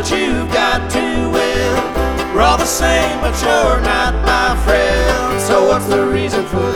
what you've got to will. We're all the same, but you're not my friend. So what's the reason for